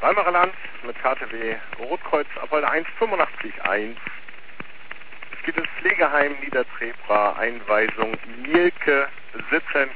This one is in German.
Weimarer Land mit KTW Rotkreuz Apolda 185.1. Es gibt das Pflegeheim Niedertrepra, Einweisung Mielke, sitzend